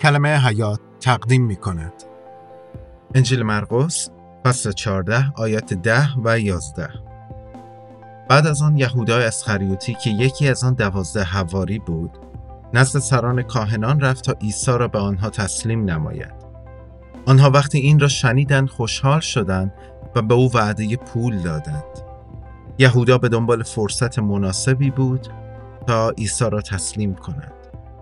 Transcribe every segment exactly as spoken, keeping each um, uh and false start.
کلمه حیات تقدیم می کند. انجیل مرقس فصل چهارده آیات ده و یازده. بعد از آن یهودا اسخریوطی که یکی از آن دوازده حواری بود نزد سران کاهنان رفت تا عیسی را به آنها تسلیم نماید. آنها وقتی این را شنیدند خوشحال شدند و به او وعده پول دادند. یهودا به دنبال فرصت مناسبی بود تا عیسی را تسلیم کند.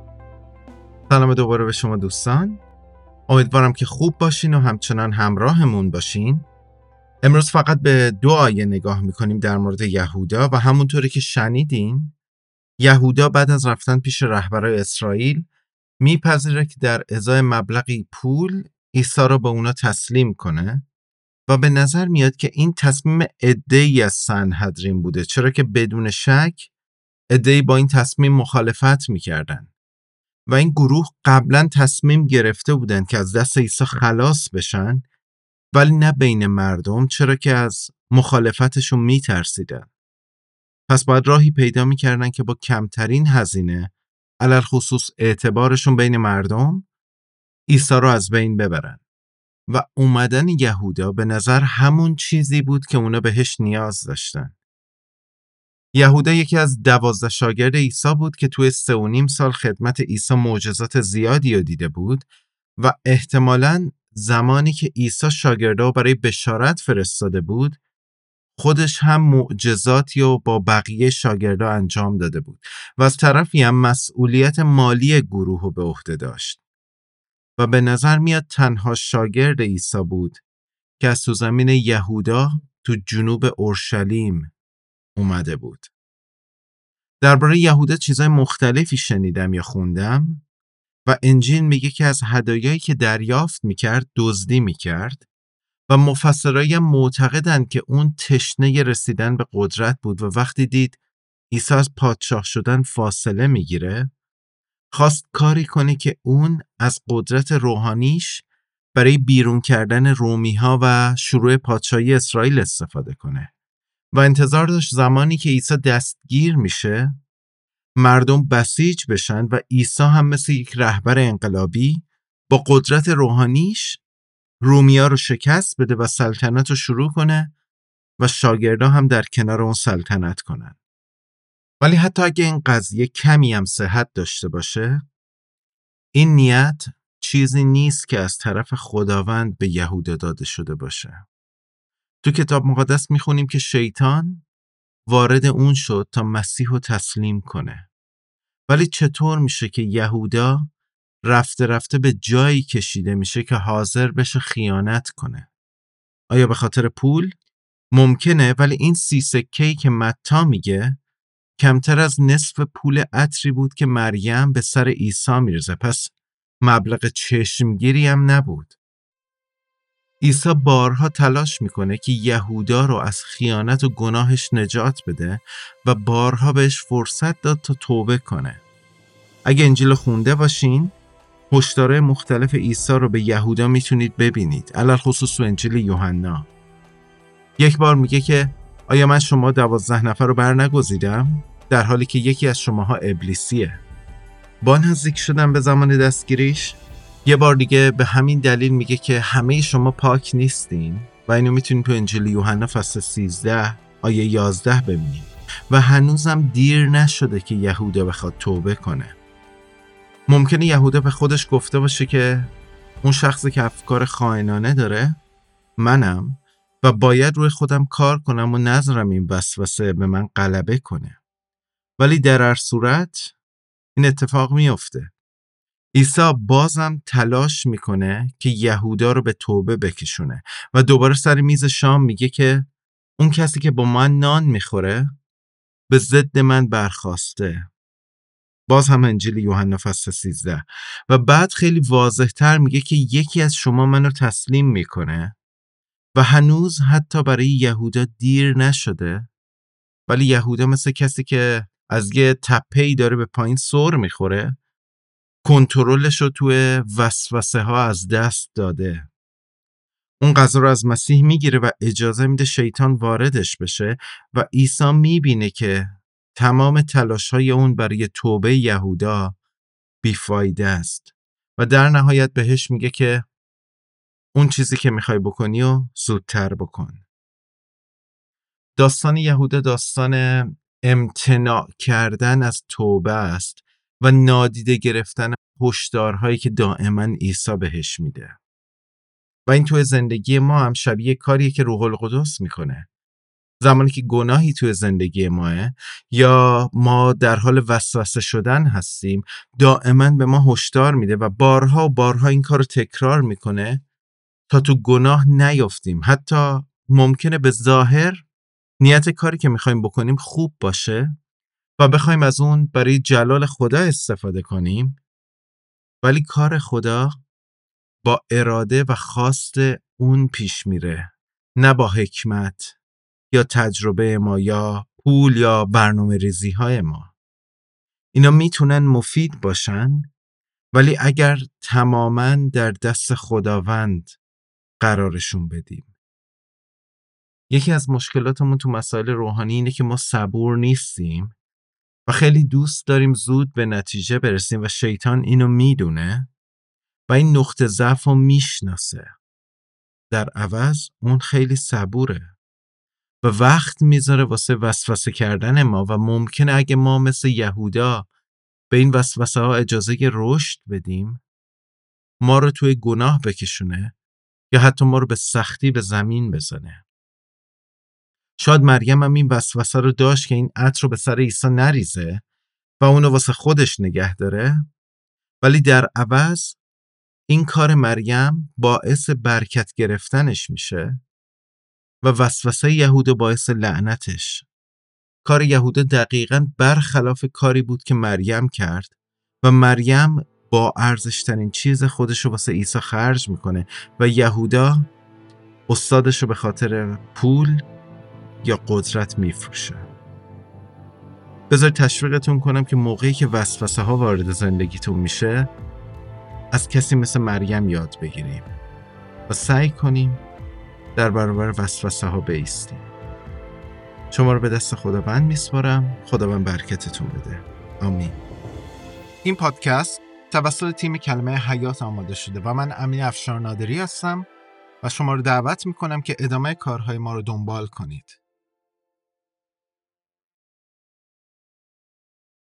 سلام دوباره به شما دوستان. امیدوارم که خوب باشین و همچنان همراهمون باشین. امروز فقط به دو آیه نگاه میکنیم در مورد یهودا و همونطوری که شنیدین یهودا بعد از رفتن پیش رهبرای اسرائیل میپذیره که در ازای مبلغی پول عیسی را به اونا تسلیم کنه و به نظر میاد که این تصمیم عده‌ای از سنهدرین بوده، چرا که بدون شک عده‌ای با این تصمیم مخالفت میکردن و این گروه قبلا تصمیم گرفته بودن که از دست عیسی خلاص بشن، ولی نه بین مردم، چرا که از مخالفتشون میترسیدن. پس باید راهی پیدا میکردن که با کمترین هزینه، علل خصوص اعتبارشون بین مردم، عیسی رو از بین ببرن. و اومدن یهودا به نظر همون چیزی بود که اونا بهش نیاز داشتن. یهودا یکی از دوازده شاگرد عیسی بود که توی سه و نیم سال خدمت عیسی معجزات زیادی رو دیده بود و احتمالاً زمانی که عیسی شاگردا برای بشارت فرستاده بود خودش هم معجزاتی رو با بقیه شاگردا انجام داده بود و از طرفی هم مسئولیت مالی گروه رو به عهده داشت و به نظر میاد تنها شاگرد عیسی بود که از تو زمین یهودا تو جنوب اورشلیم اومده بود. درباره یهودا چیزای مختلفی شنیدم یا خوندم و انجیل میگه که از هدایایی که دریافت میکرد دزدی میکرد و مفسرای معتقدن که اون تشنه رسیدن به قدرت بود و وقتی دید عیسی از پادشاه شدن فاصله میگیره خواست کاری کنه که اون از قدرت روحانیش برای بیرون کردن رومی‌ها و شروع پادشاهی اسرائیل استفاده کنه و انتظار داشت زمانی که عیسی دستگیر میشه مردم بسیج بشن و عیسی هم مثل یک رهبر انقلابی با قدرت روحانیش رومیا رو شکست بده و سلطنت رو شروع کنه و شاگردا هم در کنار اون سلطنت کنن. ولی حتی اگه این قضیه کمی هم صحت داشته باشه این نیت چیزی نیست که از طرف خداوند به یهودا داده شده باشه. تو کتاب مقدس میخونیم که شیطان وارد اون شد تا مسیح رو تسلیم کنه. ولی چطور میشه که یهودا رفته رفته به جایی کشیده میشه که حاضر بشه خیانت کنه؟ آیا به خاطر پول؟ ممکنه، ولی این سی سکه‌ای که متی میگه کمتر از نصف پول عطری بود که مریم به سر عیسی میرزه، پس مبلغ چشمگیری هم نبود. عیسی بارها تلاش میکنه که یهودا رو از خیانت و گناهش نجات بده و بارها بهش فرصت داد تا توبه کنه. اگه انجیل خونده باشین هشدارهای مختلف عیسی رو به یهودا میتونید ببینید، علل خصوص تو انجیل یوحنا. یک بار میگه که آیا من شما دوازده نفر رو بر نگزیدم در حالی که یکی از شماها ابلیسیه؟ با نزدیک شدن به زمان دستگیریش. یه بار دیگه به همین دلیل میگه که همه شما پاک نیستین و اینو میتونید تو انجیل یوحنا فصل سیزده آیه یازده ببینید و هنوزم دیر نشده که یهودا بخواد توبه کنه. ممکنه یهودا به خودش گفته باشه که اون شخصی که افکار خائنانه داره منم و باید روی خودم کار کنم و نذارم این وسوسه به من غلبه کنه. ولی در هر صورت این اتفاق میفته. عیسی بازم تلاش میکنه که یهودا رو به توبه بکشونه و دوباره سر میز شام میگه که اون کسی که با من نان میخوره به ضد من برخاسته. باز هم انجیل یوحنا فصل سیزده و بعد خیلی واضح تر میگه که یکی از شما منو تسلیم میکنه و هنوز حتی برای یهودا دیر نشده، ولی یهودا مثل کسی که از یه تپه‌ای داره به پایین سر میخوره کنترلش رو توی وسوسه ها از دست داده. اون غذا رو از مسیح میگیره و اجازه میده شیطان واردش بشه و عیسی میبینه که تمام تلاش های اون برای توبه یهودا بیفایده است و در نهایت بهش میگه که اون چیزی که میخوای بکنی و زودتر بکن. داستان یهودا داستان امتناع کردن از توبه است و نادیده گرفتن هشدارهایی که دائما عیسی بهش میده. و این توی زندگی ما هم شبیه کاریه که روح القدس میکنه. زمانی که گناهی توی زندگی ماه یا ما در حال وسوسه شدن هستیم، دائما به ما هشدار میده و بارها و بارها این کار رو تکرار میکنه تا تو گناه نیفتیم. حتی ممکنه به ظاهر نیت کاری که میخوایم بکنیم خوب باشه و بخوایم از اون برای جلال خدا استفاده کنیم، ولی کار خدا با اراده و خواست اون پیش میره، نه با حکمت یا تجربه ما یا پول یا برنامه ریزی های ما. اینا میتونن مفید باشن، ولی اگر تماماً در دست خداوند قرارشون بدیم. یکی از مشکلاتمون تو مسائل روحانی اینه که ما صبور نیستیم و خیلی دوست داریم زود به نتیجه برسیم و شیطان اینو میدونه و این نقطه ضعف رو میشناسه. در عوض اون خیلی صبوره و وقت میذاره واسه وسوسه کردن ما و ممکنه اگه ما مثل یهودا به این وسوسه ها اجازه رشد بدیم، ما رو توی گناه بکشونه یا حتی ما رو به سختی به زمین بزنه. شاید مریم هم این وسوسه رو داشت که این عطر رو به سر عیسی نریزه و اونو واسه خودش نگه داره، ولی در عوض این کار مریم باعث برکت گرفتنش میشه و وسوسه یهودا باعث لعنتش. کار یهودا دقیقاً برخلاف کاری بود که مریم کرد و مریم با ارزشترین چیز خودش رو واسه عیسی خرج میکنه و یهودا استادش رو به خاطر پول یا قدرت میفروشه. بذار تشویقتون کنم که موقعی که وسوسه ها وارد زندگیتون میشه، از کسی مثل مریم یاد بگیریم و سعی کنیم در برابر وسوسه ها بایستیم. شما رو به دست خداوند میسپارم. خداوند برکتتون بده. آمین. این پادکست توسط تیم کلمه حیات آماده شده و من امین افشار نادری هستم و شما رو دعوت میکنم که ادامه کارهای ما رو دنبال کنید.